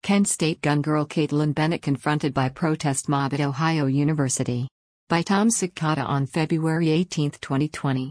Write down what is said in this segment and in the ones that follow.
Kent State gun girl Kaitlin Bennett confronted by protest mob at Ohio University. By Tom Sikata on February 18, 2020.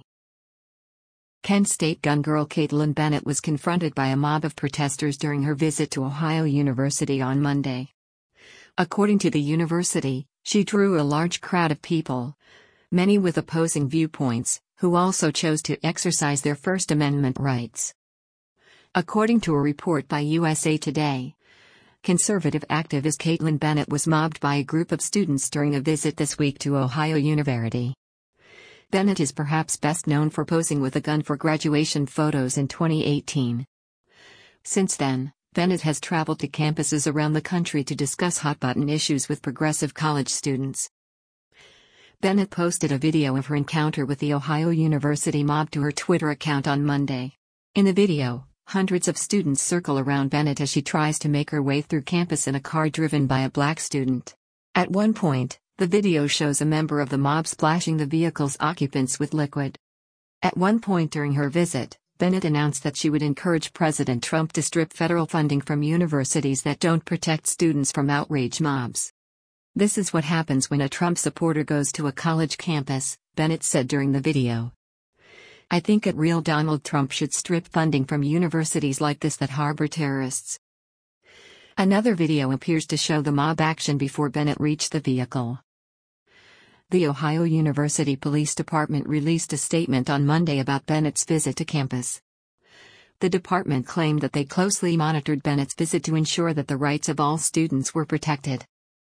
Kent State gun girl Kaitlin Bennett was confronted by a mob of protesters during her visit to Ohio University on Monday. According to the university, she drew a large crowd of people, many with opposing viewpoints, who also chose to exercise their First Amendment rights. According to a report by USA Today, conservative activist Kaitlin Bennett was mobbed by a group of students during a visit this week to Ohio University. Bennett is perhaps best known for posing with a gun for graduation photos in 2018. Since then, Bennett has traveled to campuses around the country to discuss hot-button issues with progressive college students. Bennett posted a video of her encounter with the Ohio University mob to her Twitter account on Monday. In the video, hundreds of students circle around Bennett as she tries to make her way through campus in a car driven by a black student. At one point, the video shows a member of the mob splashing the vehicle's occupants with liquid. At one point during her visit, Bennett announced that she would encourage President Trump to strip federal funding from universities that don't protect students from outrage mobs. "This is what happens when a Trump supporter goes to a college campus," Bennett said during the video. "I think that real Donald Trump should strip funding from universities like this that harbor terrorists." Another video appears to show the mob action before Bennett reached the vehicle. The Ohio University Police Department released a statement on Monday about Bennett's visit to campus. The department claimed that they closely monitored Bennett's visit to ensure that the rights of all students were protected.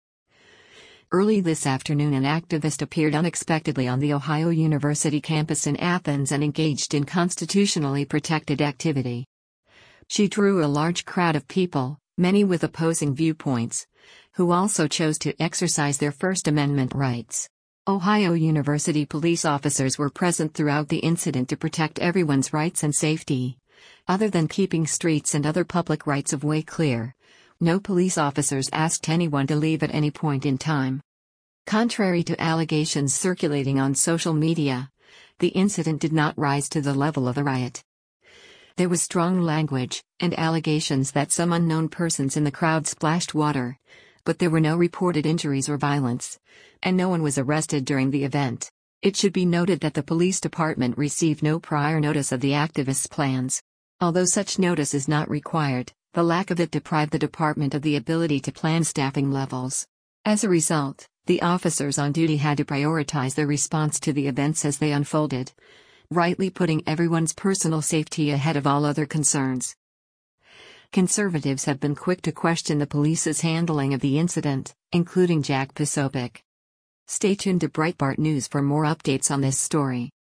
Early this afternoon, an activist appeared unexpectedly on the Ohio University campus in Athens and engaged in constitutionally protected activity. She drew a large crowd of people, many with opposing viewpoints, who also chose to exercise their First Amendment rights. Ohio University police officers were present throughout the incident to protect everyone's rights and safety. Other than keeping streets and other public rights-of-way clear, no police officers asked anyone to leave at any point in time. Contrary to allegations circulating on social media, the incident did not rise to the level of a riot. There was strong language and allegations that some unknown persons in the crowd splashed water, but there were no reported injuries or violence, and no one was arrested during the event. It should be noted that the police department received no prior notice of the activists' plans. Although such notice is not required, the lack of it deprived the department of the ability to plan staffing levels. As a result, the officers on duty had to prioritize their response to the events as they unfolded, rightly putting everyone's personal safety ahead of all other concerns. Conservatives have been quick to question the police's handling of the incident, including Jack Posobiec. Stay tuned to Breitbart News for more updates on this story.